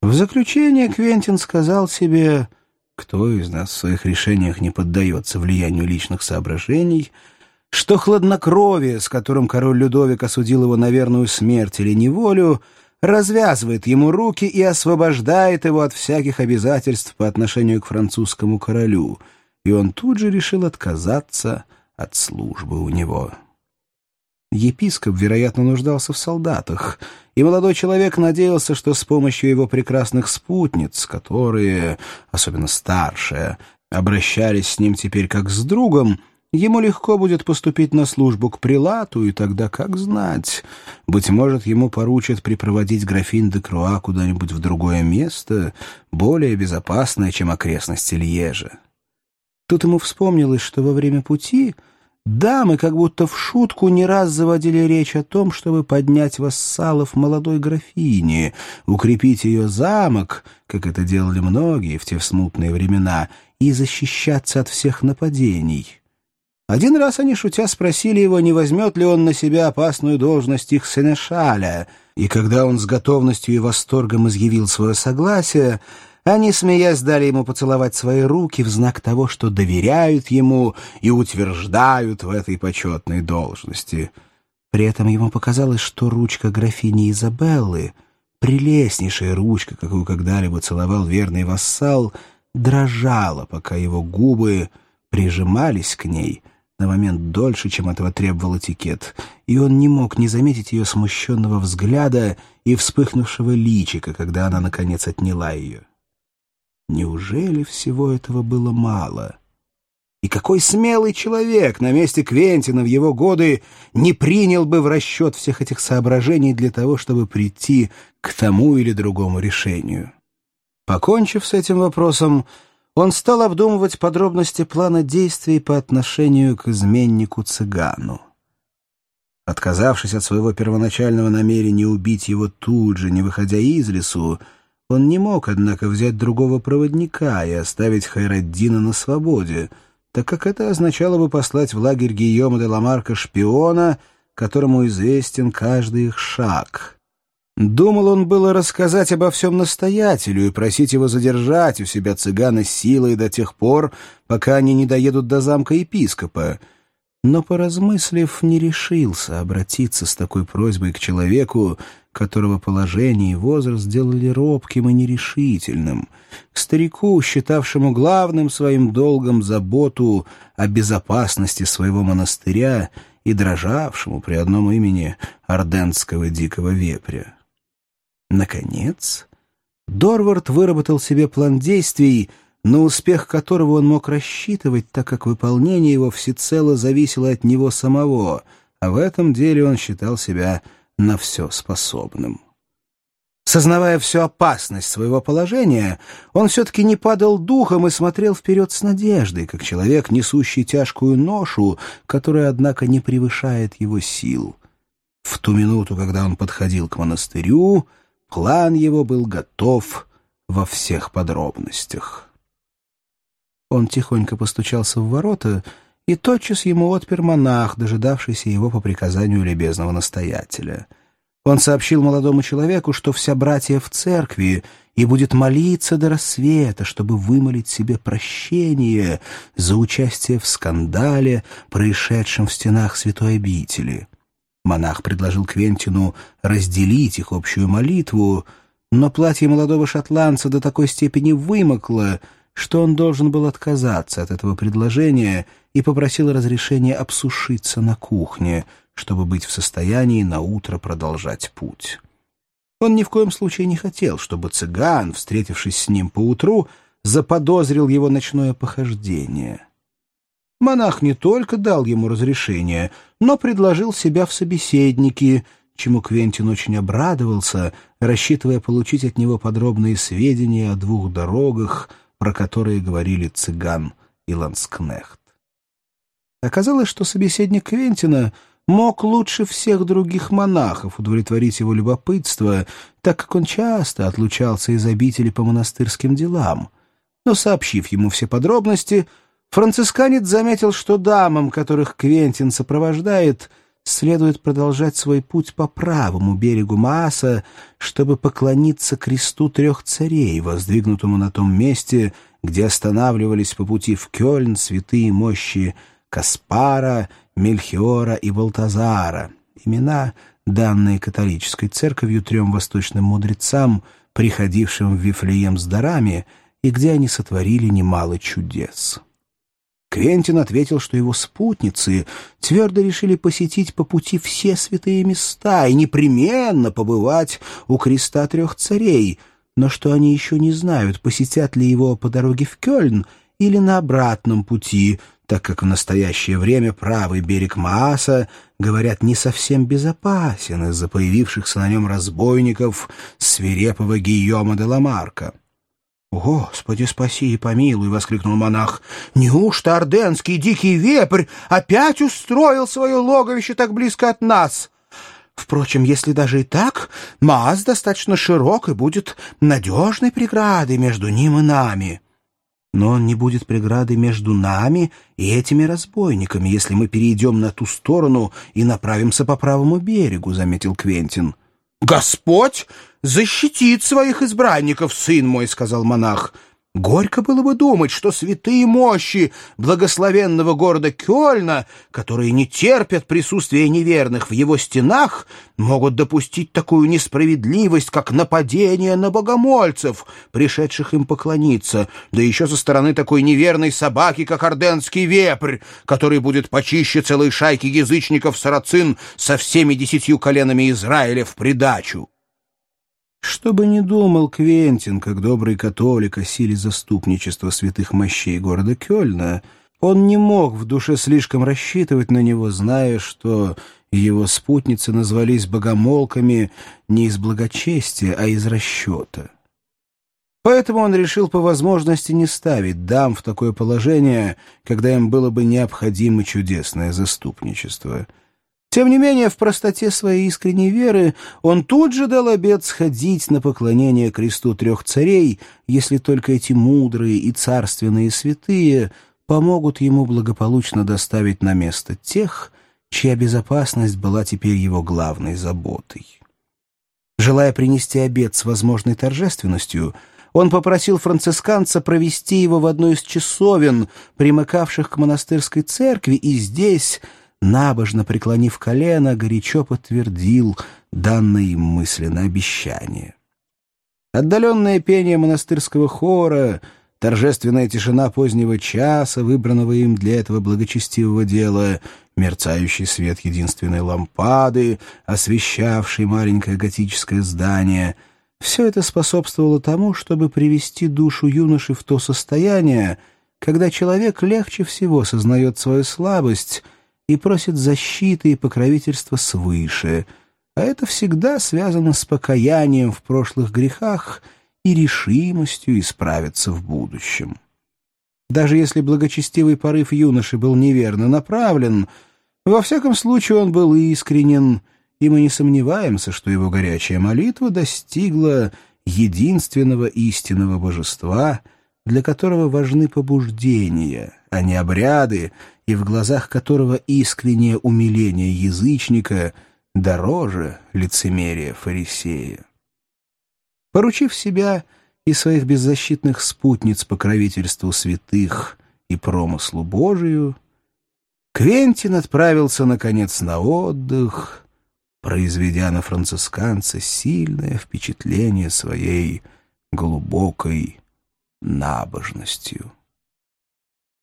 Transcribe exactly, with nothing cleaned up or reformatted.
В заключение Квентин сказал себе, кто из нас в своих решениях не поддается влиянию личных соображений, что хладнокровие, с которым король Людовик осудил его на верную смерть или неволю, развязывает ему руки и освобождает его от всяких обязательств по отношению к французскому королю, и он тут же решил отказаться от службы у него. Епископ, вероятно, нуждался в солдатах, и молодой человек надеялся, что с помощью его прекрасных спутниц, которые, особенно старшая, обращались с ним теперь как с другом, ему легко будет поступить на службу к прилату, и тогда, как знать, быть может, ему поручат припроводить графинь де Круа куда-нибудь в другое место, более безопасное, чем окрестности Льежа. Тут ему вспомнилось, что во время пути дамы как будто в шутку не раз заводили речь о том, чтобы поднять вассалов молодой графини, укрепить ее замок, как это делали многие в те смутные времена, и защищаться от всех нападений. Один раз они, шутя, спросили его, не возьмет ли он на себя опасную должность их сенешаля, и когда он с готовностью и восторгом изъявил свое согласие, они, смеясь, дали ему поцеловать свои руки в знак того, что доверяют ему и утверждают в этой почетной должности. При этом ему показалось, что ручка графини Изабеллы, прелестнейшая ручка, какую когда-либо целовал верный вассал, дрожала, пока его губы прижимались к ней на момент дольше, чем этого требовал этикет, и он не мог не заметить ее смущенного взгляда и вспыхнувшего личика, когда она, наконец, отняла ее. Неужели всего этого было мало? И какой смелый человек на месте Квентина в его годы не принял бы в расчет всех этих соображений для того, чтобы прийти к тому или другому решению? Покончив с этим вопросом, он стал обдумывать подробности плана действий по отношению к изменнику-цыгану. Отказавшись от своего первоначального намерения убить его тут же, не выходя из лесу, он не мог, однако, взять другого проводника и оставить Хайреддина на свободе, так как это означало бы послать в лагерь Гийома де ла Марка шпиона, которому известен каждый их шаг. Думал он было рассказать обо всем настоятелю и просить его задержать у себя цыгана силой до тех пор, пока они не доедут до замка епископа, но, поразмыслив, не решился обратиться с такой просьбой к человеку, которого положение и возраст сделали робким и нерешительным, к старику, считавшему главным своим долгом заботу о безопасности своего монастыря и дрожавшему при одном имени орденского дикого вепря. Наконец, Дорвард выработал себе план действий, на успех которого он мог рассчитывать, так как выполнение его всецело зависело от него самого, а в этом деле он считал себя на все способным. Сознавая всю опасность своего положения, он все-таки не падал духом и смотрел вперед с надеждой, как человек, несущий тяжкую ношу, которая, однако, не превышает его сил. В ту минуту, когда он подходил к монастырю, план его был готов во всех подробностях. Он тихонько постучался в ворота, и тотчас ему отпер монах, дожидавшийся его по приказанию любезного настоятеля. Он сообщил молодому человеку, что вся братья в церкви, и будет молиться до рассвета, чтобы вымолить себе прощение за участие в скандале, происшедшем в стенах святой обители. Монах предложил Квентину разделить их общую молитву, но платье молодого шотландца до такой степени вымокло, что он должен был отказаться от этого предложения и попросил разрешения обсушиться на кухне, чтобы быть в состоянии наутро продолжать путь. Он ни в коем случае не хотел, чтобы цыган, встретившись с ним поутру, заподозрил его ночное похождение. Монах не только дал ему разрешение, но предложил себя в собеседники, чему Квентин очень обрадовался, рассчитывая получить от него подробные сведения о двух дорогах, про которые говорили цыган и ланскнехт. Оказалось, что собеседник Квентина мог лучше всех других монахов удовлетворить его любопытство, так как он часто отлучался из обители по монастырским делам. Но, сообщив ему все подробности, францисканец заметил, что дамам, которых Квентин сопровождает, следует продолжать свой путь по правому берегу Мааса, чтобы поклониться кресту трех царей, воздвигнутому на том месте, где останавливались по пути в Кёльн святые мощи Каспара, Мельхиора и Балтазара, имена, данные католической церковью трем восточным мудрецам, приходившим в Вифлеем с дарами, и где они сотворили немало чудес. Квентин ответил, что его спутницы твердо решили посетить по пути все святые места и непременно побывать у креста трех царей, но что они еще не знают, посетят ли его по дороге в Кёльн или на обратном пути, так как в настоящее время правый берег Мааса, говорят, не совсем безопасен из-за появившихся на нем разбойников свирепого Гийома де Ламарка. «Господи, спаси и помилуй!» — воскликнул монах. «Неужто орденский дикий вепрь опять устроил свое логовище так близко от нас? Впрочем, если даже и так, Маас достаточно широк и будет надежной преградой между ним и нами. Но он не будет преградой между нами и этими разбойниками, если мы перейдем на ту сторону и направимся по правому берегу», — заметил Квентин. «Господь защитит своих избранников, сын мой», — сказал монах. «Горько было бы думать, что святые мощи благословенного города Кёльна, которые не терпят присутствия неверных в его стенах, могут допустить такую несправедливость, как нападение на богомольцев, пришедших им поклониться, да еще со стороны такой неверной собаки, как орденский вепрь, который будет почище целой шайки язычников-сарацин со всеми десятью коленами Израиля в придачу». Что бы ни думал Квентин, как добрый католик, о силе заступничества святых мощей города Кёльна, он не мог в душе слишком рассчитывать на него, зная, что его спутницы назвались богомолками не из благочестия, а из расчета. Поэтому он решил по возможности не ставить дам в такое положение, когда им было бы необходимо чудесное заступничество. Тем не менее, в простоте своей искренней веры он тут же дал обет сходить на поклонение кресту трех царей, если только эти мудрые и царственные святые помогут ему благополучно доставить на место тех, чья безопасность была теперь его главной заботой. Желая принести обет с возможной торжественностью, он попросил францисканца провести его в одну из часовен, примыкавших к монастырской церкви, и здесь, набожно преклонив колено, горячо подтвердил данное им мысленно обещание. Отдаленное пение монастырского хора, торжественная тишина позднего часа, выбранного им для этого благочестивого дела, мерцающий свет единственной лампады, освещавший маленькое готическое здание — все это способствовало тому, чтобы привести душу юноши в то состояние, когда человек легче всего сознает свою слабость и просит защиты и покровительства свыше, а это всегда связано с покаянием в прошлых грехах и решимостью исправиться в будущем. Даже если благочестивый порыв юноши был неверно направлен, во всяком случае он был искренен, и мы не сомневаемся, что его горячая молитва достигла единственного истинного божества, для которого важны побуждения, а не обряды, и в глазах которого искреннее умиление язычника дороже лицемерия фарисея. Поручив себя и своих беззащитных спутниц покровительству святых и промыслу Божию, Квентин отправился, наконец, на отдых, произведя на францисканца сильное впечатление своей глубокой набожностью.